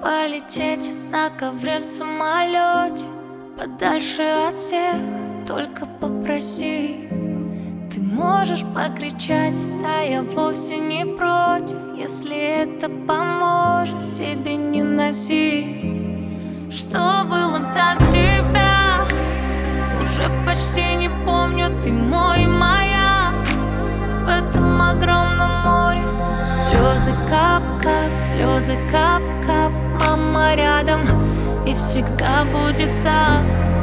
полететь на ковре в самолете, подальше от всех, только попроси. Ты можешь покричать, да я вовсе не против, если это поможет тебе не носи. Что было до тебя, уже почти не помню, ты мой, моя. В этом огромном море слезы кап-кап, слезы кап-кап. Мама рядом, и всегда будет так.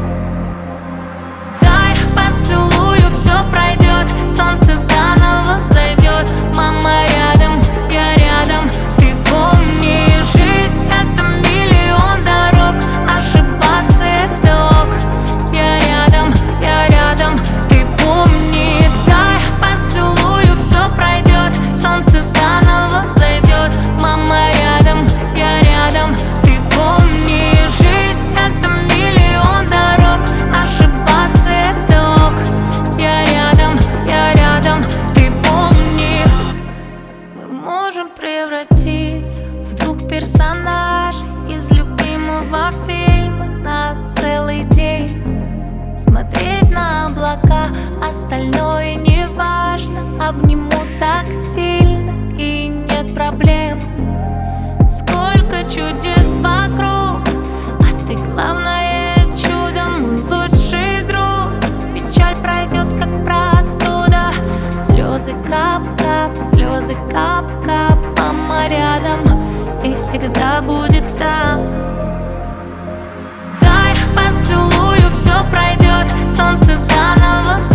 Дай поцелую, все пройдет, солнце заново взойдет. Мама рядом, я рядом, ты помни, жизнь это миллион дорог, ошибаться это ок. Я рядом, ты помни. Дай поцелую, все пройдет, солнце заново взойдет. Мама рядом, я рядом, ты помни, жизнь это миллион дорог, ошибаться это ок. Я рядом, ты помни. Мы можем превратиться в двух персонажей из любимого фильма на целый день. Смотреть на облака, остальное не важно. Обниму так сильно, и нет проблем. Сколько чудес вокруг, а ты главное чудо, мой лучший друг. Печаль пройдет, как простуда. Слезы кап-кап, слезы кап-кап. Мама рядом, и всегда будет так. Дай поцелую, все пройдет, солнце заново